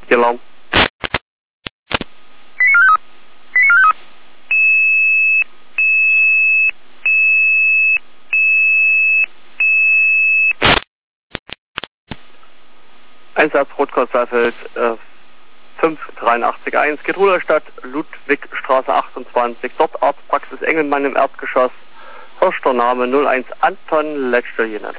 Alarm. Einsatz Rotkreuz-Saalfeld 583-1, geht Ruderstadt, Ludwigstraße 28, dort Arztpraxis Engelmann im Erdgeschoss, erster Name 01 Anton, letzter Unit.